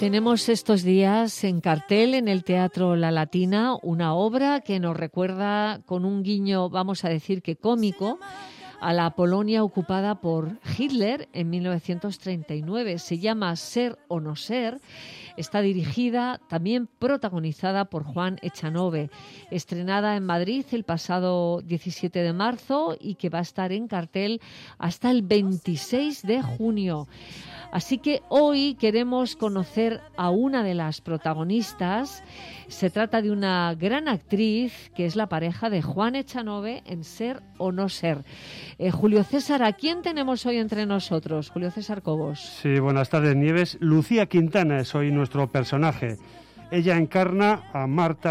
Tenemos estos días en cartel en el Teatro La Latina una obra que nos recuerda con un guiño, vamos a decir que cómico, a la Polonia ocupada por Hitler en 1939. Se llama Ser o no ser. Está dirigida, también protagonizada por Juan Echanove. Estrenada en Madrid el pasado 17 de marzo y que va a estar en cartel hasta el 26 de junio. Así que hoy queremos conocer a una de las protagonistas. Se trata de una gran actriz que es la pareja de Juan Echanove en Ser o no ser. Julio César, ¿a quién tenemos hoy entre nosotros? Julio César Cobos. Sí, buenas tardes, Nieves. Lucía Quintana es hoy nuestro personaje. Ella encarna a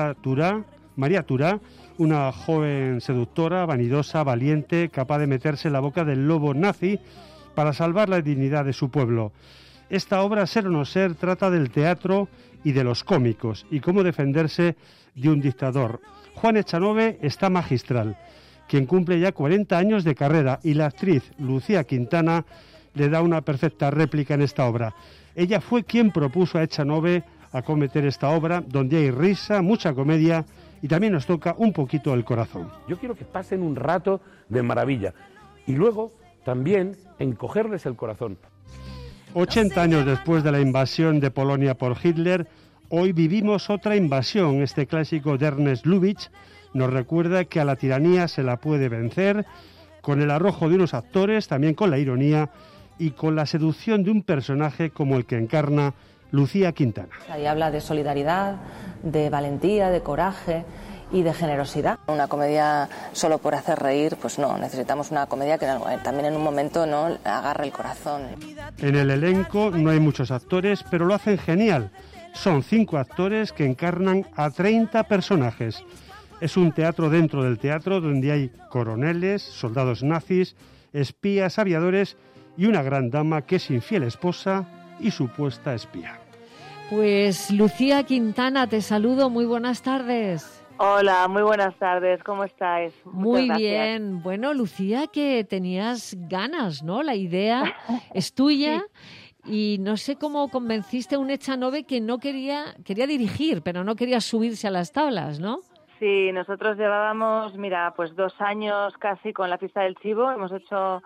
María Turá, una joven seductora, vanidosa, valiente, capaz de meterse en la boca del lobo nazi para salvar la dignidad de su pueblo. Esta obra, Ser o no ser, trata del teatro y de los cómicos y cómo defenderse de un dictador. Juan Echanove está magistral, quien cumple ya 40 años de carrera, y la actriz Lucía Quintana le da una perfecta réplica en esta obra. Ella fue quien propuso a Echanove acometer esta obra, donde hay risa, mucha comedia y también nos toca un poquito el corazón. Yo quiero que pasen un rato de maravilla y luego también encogerles el corazón. 80 años después de la invasión de Polonia por Hitler, hoy vivimos otra invasión. Este clásico de Ernest Lubitsch nos recuerda que a la tiranía se la puede vencer con el arrojo de unos actores, también con la ironía y con la seducción de un personaje como el que encarna Lucía Quintana. Ahí habla de solidaridad, de valentía, de coraje y de generosidad. Una comedia solo por hacer reír, pues no, necesitamos una comedia que también en un momento no agarre el corazón. En el elenco no hay muchos actores, pero lo hacen genial. Son 5 actores que encarnan a 30 personajes. Es un teatro dentro del teatro donde hay coroneles, soldados nazis, espías, aviadores y una gran dama que es infiel esposa y supuesta espía. Pues Lucía Quintana, te saludo, muy buenas tardes. Hola, muy buenas tardes, ¿cómo estáis? Muy bien. Bueno, Lucía, que tenías ganas, ¿no? La idea es tuya. Sí. Y no sé cómo convenciste a un Echanove que no quería dirigir, pero no quería subirse a las tablas, ¿no? Sí, nosotros llevábamos, pues 2 años casi con La Fiesta del Chivo, hemos hecho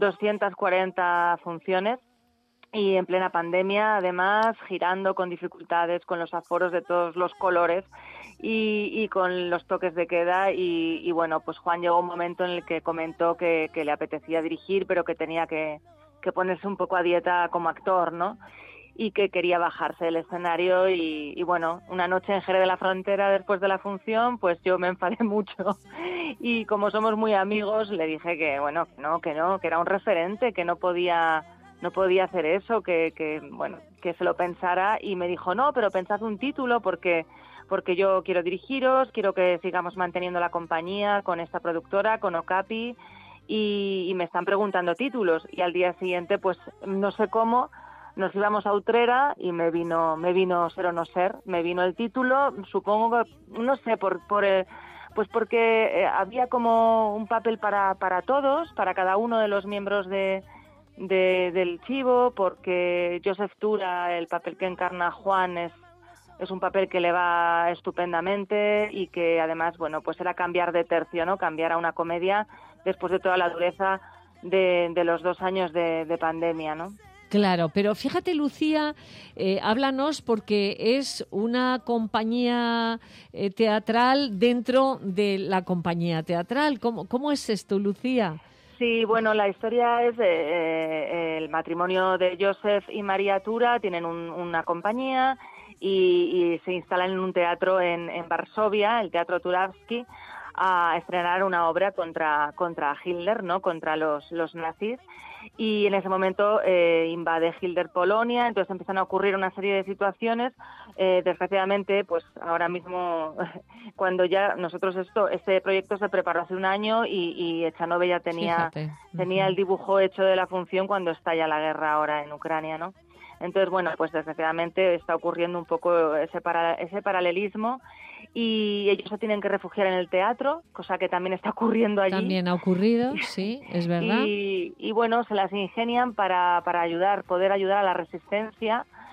240 funciones. Y en plena pandemia, además, girando con dificultades, con los aforos de todos los colores y con los toques de queda. Y bueno, pues Juan llegó un momento en el que comentó que le apetecía dirigir, pero que tenía que ponerse un poco a dieta como actor, ¿no? Y que quería bajarse del escenario. Y bueno, una noche en Jerez de la Frontera, después de la función, pues yo me enfadé mucho. Y como somos muy amigos, le dije que era un referente, que no podía hacer eso, que se lo pensara, y me dijo, no, pero pensad un título porque yo quiero dirigiros, quiero que sigamos manteniendo la compañía con esta productora, con Okapi, y me están preguntando títulos. Y al día siguiente, pues no sé cómo, nos íbamos a Utrera y me vino Ser o no ser, me vino el título, supongo que, no sé, pues porque había como un papel para todos, para cada uno de los miembros del Chivo, porque Joseph Tura, el papel que encarna Juan, es un papel que le va estupendamente y que además, bueno, pues era cambiar de tercio, ¿no? Cambiar a una comedia después de toda la dureza de los 2 años de pandemia, ¿no? Claro, pero fíjate, Lucía, háblanos, porque es una compañía teatral dentro de la compañía teatral. ¿Cómo es esto, Lucía? Sí, bueno, la historia es el matrimonio de Joseph y María Tura, tienen una compañía y se instalan en un teatro en Varsovia, el Teatro Turawski, a estrenar una obra contra Hitler, ¿no? Contra los nazis. Y en ese momento invade Hitler Polonia, entonces empiezan a ocurrir una serie de situaciones. Desgraciadamente, pues ahora mismo, cuando ya nosotros este proyecto se preparó hace 1 año y Echanove ya tenía el dibujo hecho de la función cuando estalla la guerra ahora en Ucrania, ¿no? Entonces, bueno, pues desgraciadamente está ocurriendo un poco ese paralelismo y ellos se tienen que refugiar en el teatro, cosa que también está ocurriendo allí. También ha ocurrido, sí, es verdad. Y bueno, se las ingenian para poder ayudar a la resistencia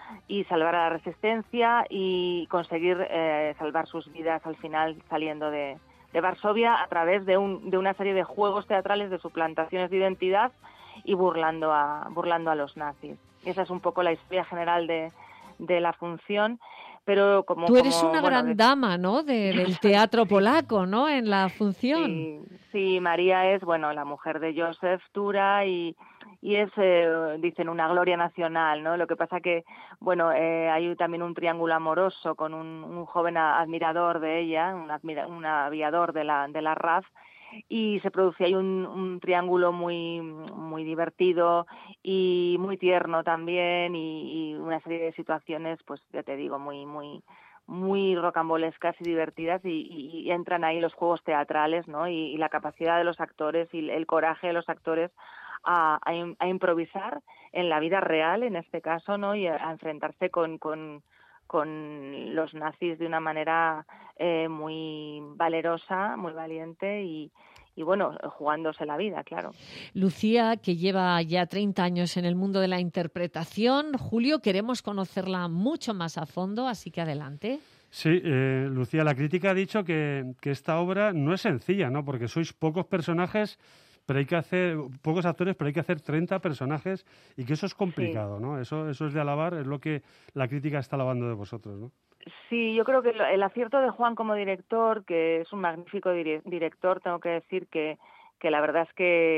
y salvar a la resistencia y conseguir salvar sus vidas al final saliendo de Varsovia a través de una serie de juegos teatrales, de suplantaciones de identidad y burlando a los nazis. Esa es un poco la historia general de la función. Pero Tú eres una gran dama, ¿no? Del teatro polaco, ¿no? En la función. Sí, María es, la mujer de Józef Tura y es, dicen, una gloria nacional, ¿no? Lo que pasa que, hay también un triángulo amoroso con un joven admirador de ella, un aviador de la RAF, y se produce ahí un triángulo muy muy divertido y muy tierno también y una serie de situaciones, pues ya te digo, muy muy muy rocambolescas y divertidas y entran ahí los juegos teatrales, ¿no? Y la capacidad de los actores y el coraje de los actores a improvisar en la vida real, en este caso, ¿no? Y a enfrentarse con los nazis de una manera muy valerosa, muy valiente y jugándose la vida, claro. Lucía, que lleva ya 30 años en el mundo de la interpretación. Julio, queremos conocerla mucho más a fondo, así que adelante. Sí, Lucía, la crítica ha dicho que esta obra no es sencilla, ¿no? Porque sois pocos personajes, pero hay que hacer pocos actores, pero hay que hacer 30 personajes y que eso es complicado, sí. ¿No? Eso es de alabar, es lo que la crítica está alabando de vosotros, ¿no? Sí, yo creo que el acierto de Juan como director, que es un magnífico director, tengo que decir que la verdad es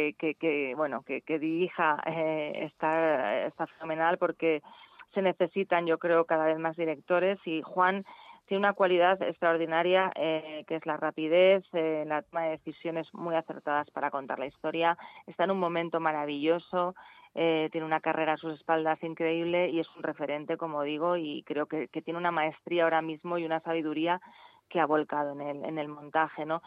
que dirija está fenomenal, porque se necesitan, yo creo, cada vez más directores, y Juan tiene una cualidad extraordinaria, que es la rapidez, la toma de decisiones muy acertadas para contar la historia. Está en un momento maravilloso, tiene una carrera a sus espaldas increíble y es un referente, como digo, y creo que tiene una maestría ahora mismo y una sabiduría que ha volcado en el montaje, ¿no?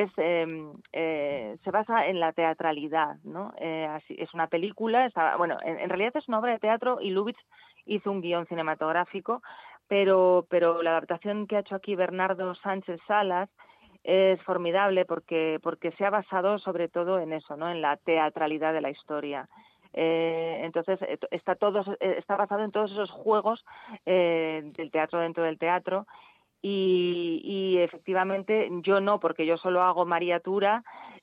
Se basa en la teatralidad, ¿no? Es una película, en realidad es una obra de teatro y Lubitsch hizo un guión cinematográfico, pero la adaptación que ha hecho aquí Bernardo Sánchez Salas es formidable porque se ha basado sobre todo en eso, ¿no? En la teatralidad de la historia. Entonces está basado en todos esos juegos del teatro dentro del teatro y efectivamente yo no, porque yo solo hago María Tura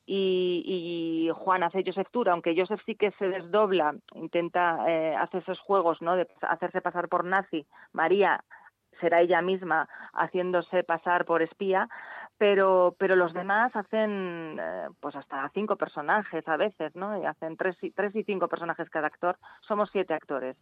y Juan hace Józef Tura, aunque Józef sí que se desdobla, intenta hacer esos juegos, ¿no? De hacerse pasar por nazi. María será ella misma haciéndose pasar por espía, pero los demás hacen pues hasta 5 personajes a veces, ¿no? Y hacen 3 y 5 personajes cada actor. Somos 7 actores.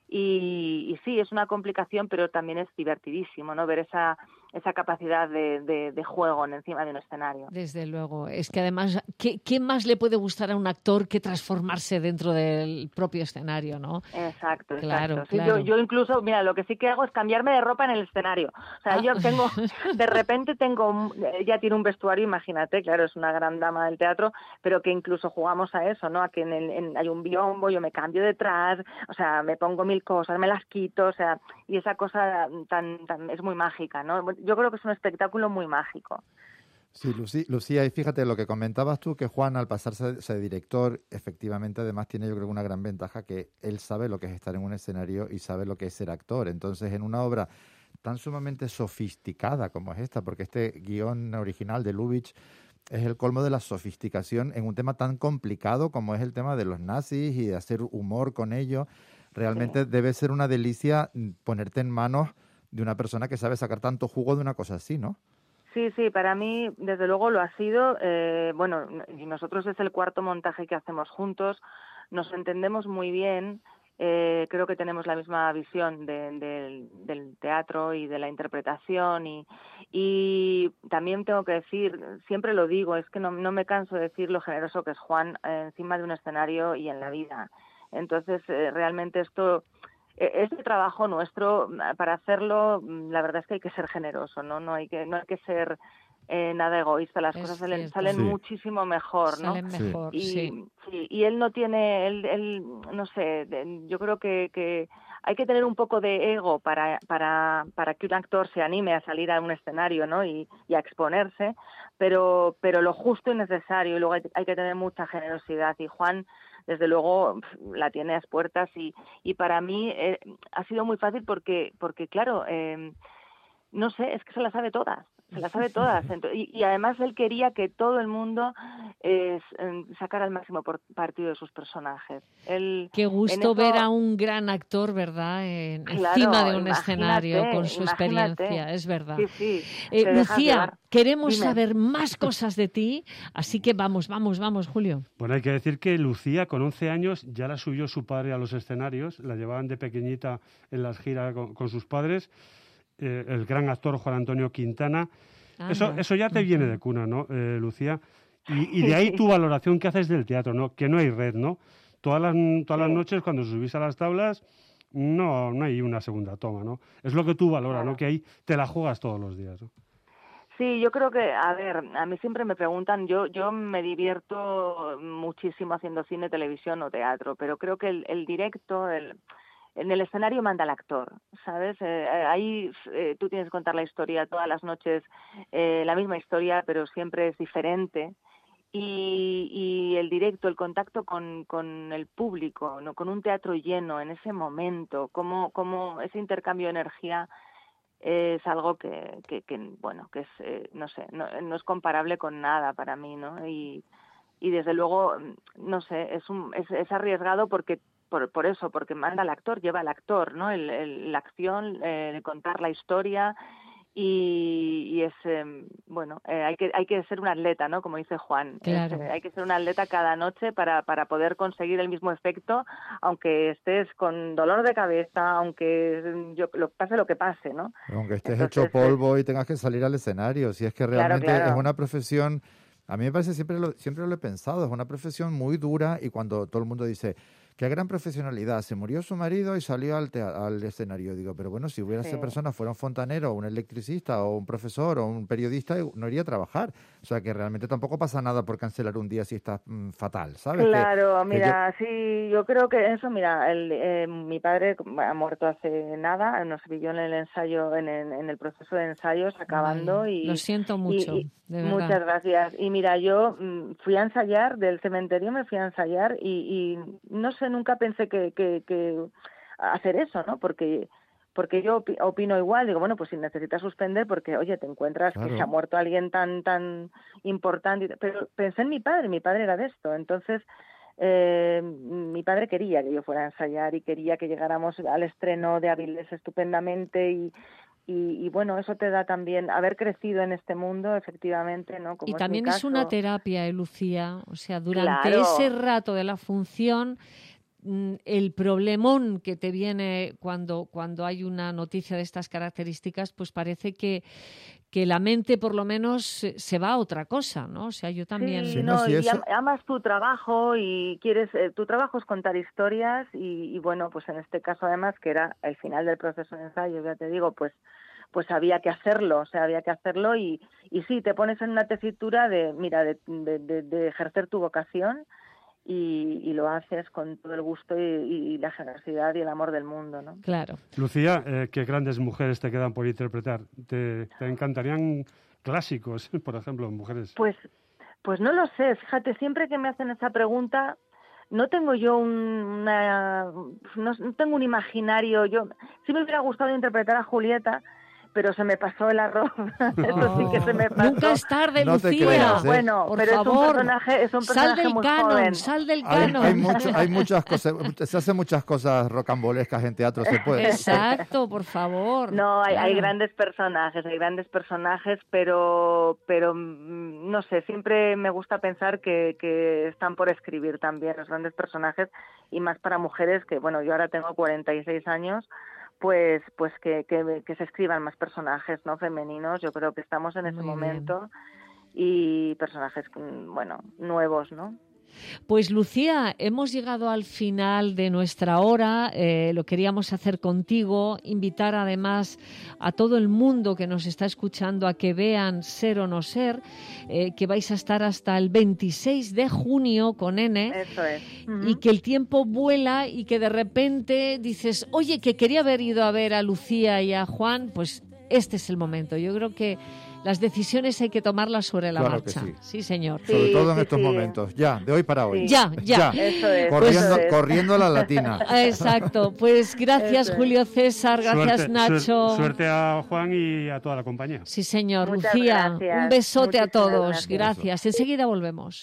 Y sí, es una complicación, pero también es divertidísimo, ¿no? Ver esa capacidad de juego encima de un escenario. Desde luego. Es que además, ¿qué más le puede gustar a un actor que transformarse dentro del propio escenario, ¿no? Exacto. Claro, sí, claro. Yo incluso, mira, lo que sí que hago es cambiarme de ropa en el escenario. O sea, yo de repente ella tiene un vestuario, imagínate, claro, es una gran dama del teatro, pero que incluso jugamos a eso, ¿no? A que hay un biombo, yo me cambio detrás, o sea, me pongo 1000 cosas, me las quito, o sea, y esa cosa tan es muy mágica, ¿no? Yo creo que es un espectáculo muy mágico. Sí, Lucía, y fíjate lo que comentabas tú, que Juan, al pasarse de director, efectivamente, además tiene, yo creo, una gran ventaja, que él sabe lo que es estar en un escenario y sabe lo que es ser actor. Entonces, en una obra tan sumamente sofisticada como es esta, porque este guión original de Lubitsch es el colmo de la sofisticación en un tema tan complicado como es el tema de los nazis y de hacer humor con ello, realmente debe ser una delicia ponerte en manos de una persona que sabe sacar tanto jugo de una cosa así, ¿no? Sí, para mí desde luego lo ha sido. Y nosotros es el 4º montaje que hacemos juntos, nos entendemos muy bien, creo que tenemos la misma visión del teatro y de la interpretación y también tengo que decir, siempre lo digo, es que no me canso de decir lo generoso que es Juan encima de un escenario y en la vida. Entonces, realmente este trabajo nuestro, para hacerlo, la verdad es que hay que ser generoso, no hay que ser nada egoísta, las cosas salen muchísimo mejor, ¿no? Salen mejor, sí. Y él no tiene, él no sé, yo creo que hay que tener un poco de ego para que un actor se anime a salir a un escenario, ¿no? Y a exponerse, pero lo justo y necesario, y luego hay que tener mucha generosidad, y Juan desde luego la tiene a las puertas y para mí ha sido muy fácil porque claro, no sé, es que se las sabe todas. Y además él quería que todo el mundo sacara el máximo partido de sus personajes. Qué gusto ver a un gran actor, ¿verdad? Encima de un escenario con su experiencia, es verdad. Sí, Lucía, queremos saber más cosas de ti, así que vamos, Julio. Bueno, hay que decir que Lucía, con 11 años, ya la subió su padre a los escenarios, la llevaban de pequeñita en las giras con sus padres. El gran actor Juan Antonio Quintana. Eso ya te viene de cuna, ¿no, Lucía? Y de ahí tu valoración que haces del teatro, ¿no? Que no hay red, ¿no? Todas las noches cuando subís a las tablas no hay una segunda toma, ¿no? Es lo que tú valoras, ¿no? Que ahí te la juegas todos los días, ¿no? Sí, yo creo que, a ver, a mí siempre me preguntan, yo me divierto muchísimo haciendo cine, televisión o teatro, pero creo que el directo, en el escenario manda el actor, ¿sabes? Ahí tú tienes que contar la historia todas las noches, la misma historia, pero siempre es diferente. Y el directo, el contacto con el público, ¿no? Con un teatro lleno en ese momento, como ese intercambio de energía es algo que bueno, que es, no sé, no es comparable con nada para mí, ¿no? Y desde luego, no sé, es arriesgado porque por eso, porque manda el actor, lleva el actor, ¿no? La acción, de contar la historia y es, bueno, hay que ser un atleta, ¿no? Como dice Juan. Claro. Hay que ser un atleta cada noche para poder conseguir el mismo efecto, aunque estés con dolor de cabeza, aunque pase lo que pase, ¿no? Aunque estés hecho polvo y tengas que salir al escenario, si es que realmente claro. Es una profesión, a mí me parece, siempre lo he pensado, es una profesión muy dura y cuando todo el mundo dice... Qué gran profesionalidad. Se murió su marido y salió al escenario. Digo, pero bueno, si hubiera esa persona, fuera un fontanero, un electricista, o un profesor, o un periodista, no iría a trabajar. O sea, que realmente tampoco pasa nada por cancelar un día si estás fatal, ¿sabes? Claro, sí, yo creo que eso, mira, mi padre ha muerto hace nada, nos pilló en el ensayo, en el proceso de ensayos, acabando. Ay, lo siento mucho, de verdad. Muchas gracias. Y mira, yo fui a ensayar, del cementerio me fui a ensayar y no sé, nunca pensé que hacer eso, ¿no? Porque yo opino igual, digo, bueno, pues si necesitas suspender porque, oye, te encuentras que se ha muerto alguien tan importante, pero pensé en mi padre era de esto, entonces mi padre quería que yo fuera a ensayar y quería que llegáramos al estreno de Avilés estupendamente y bueno, eso te da también haber crecido en este mundo, efectivamente, ¿no? Como y también es una terapia, Lucía, o sea, durante claro. ese rato de la función, el problemón que te viene cuando hay una noticia de estas características, pues parece que la mente por lo menos se va a otra cosa, ¿no? O sea, yo también... Sí, y amas tu trabajo y quieres... tu trabajo es contar historias y bueno, pues en este caso además, que era el final del proceso de ensayo, ya te digo, pues había que hacerlo, o sea, había que hacerlo y sí, te pones en una tesitura de ejercer tu vocación y lo haces con todo el gusto y la generosidad y el amor del mundo, ¿no? Claro. Lucía, qué grandes mujeres te quedan por interpretar. ¿Te encantarían clásicos, por ejemplo, mujeres? Pues no lo sé, fíjate, siempre que me hacen esa pregunta no tengo yo no tengo un imaginario. Yo sí me hubiera gustado interpretar a Julieta, pero se me pasó el arroz. Eso sí que se me pasó. Nunca es tarde, no Lucía. Creas, bueno, por pero favor, es un personaje muy joven. Sal del canon. Hay muchas cosas, se hacen muchas cosas rocambolescas en teatro, se puede. Exacto, por favor. No, hay grandes personajes, pero no sé, siempre me gusta pensar que están por escribir también los grandes personajes y más para mujeres que, bueno, yo ahora tengo 46 años. Pues que se escriban más personajes, ¿no? Femeninos. Yo creo que estamos en ese momento y personajes, bueno, nuevos, ¿no? Pues Lucía, hemos llegado al final de nuestra hora, lo queríamos hacer contigo, invitar además a todo el mundo que nos está escuchando a que vean Ser o no ser, que vais a estar hasta el 26 de junio con N. Eso es. Y que el tiempo vuela y que de repente dices, oye, que quería haber ido a ver a Lucía y a Juan, pues este es el momento. Yo creo que las decisiones hay que tomarlas sobre la Claro que marcha. sí. Sí, señor. Sobre Sí, todo en sí, estos sí. momentos. Ya, de hoy para hoy. Sí. Ya. Eso es. Corriendo, eso es. corriendo a la latina. Exacto. Pues gracias, Eso es. Julio César, gracias, Nacho. Suerte a Juan y a toda la compañía. Sí, señor. Muchas Lucía, gracias. un besote a Muchísimas todos. gracias. Gracias. Enseguida volvemos.